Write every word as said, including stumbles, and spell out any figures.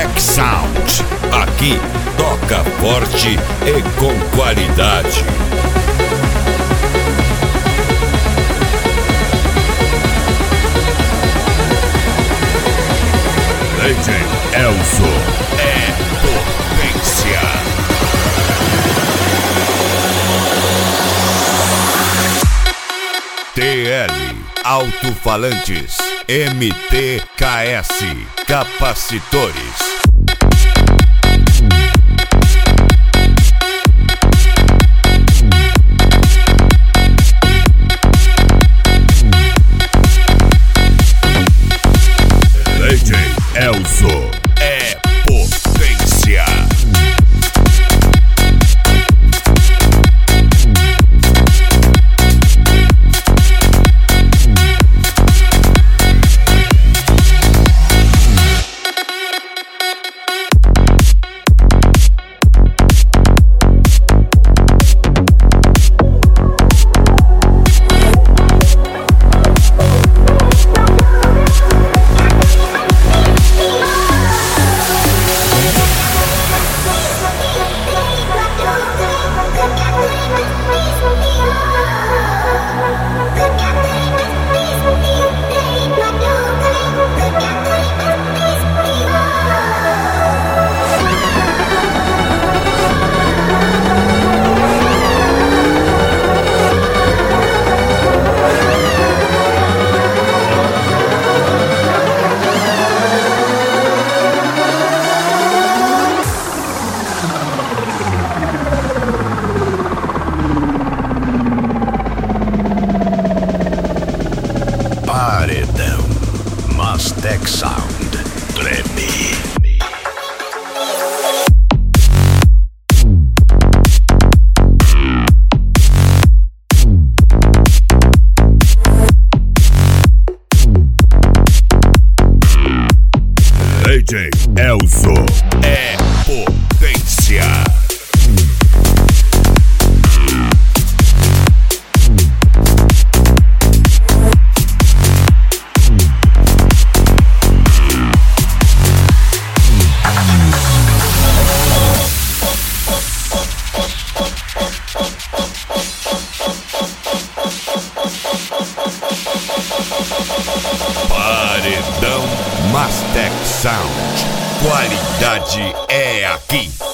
Mastec Sound. Aqui toca forte e com qualidade. D J Elzo é potência. T L Alto-falantes, M T K S Capacitores. D J Elzo é potência. Paredão Mastec Sound treme. D J Elzo é potência. Paredão Mastec Sound. Qualidade é aqui.